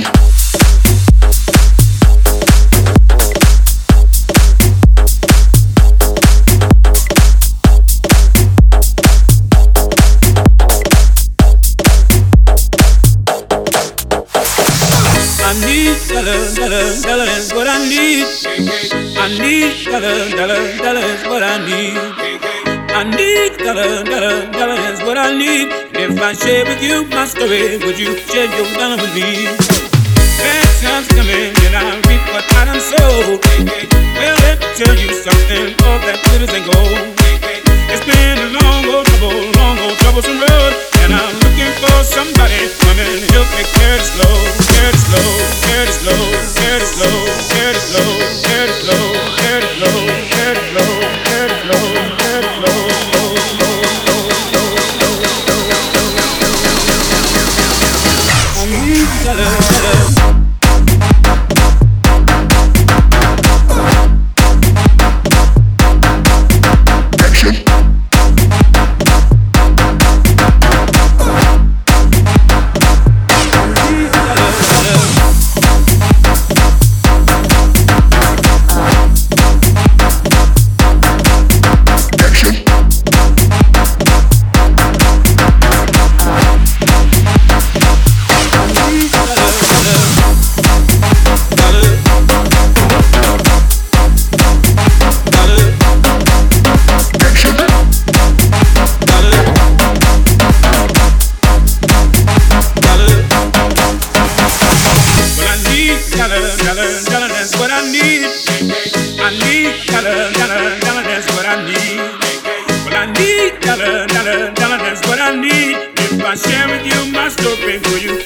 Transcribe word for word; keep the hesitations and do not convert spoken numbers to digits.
dollar, dollar, dollar is what I need. I need dollar, dollar, dollar is what I need. I need dollar, dollar, dollar is what I need. If I share with you my story, would you share your dollar with me? Bad times coming and I reap what I done sow. Well, let me tell you something, all that glitters ain't gold. It's been a long old trouble, long old troublesome road, and I'm looking for somebody coming to help me carry it slow, carry it slow, carry it slow, carry it slow, carry it slow, carry it slow, carry it slow, carry it slow, carry it slow, carry it slow, slow, slow, slow, slow, slow, slow. I need dollar, dollar. If I share with you my story, will you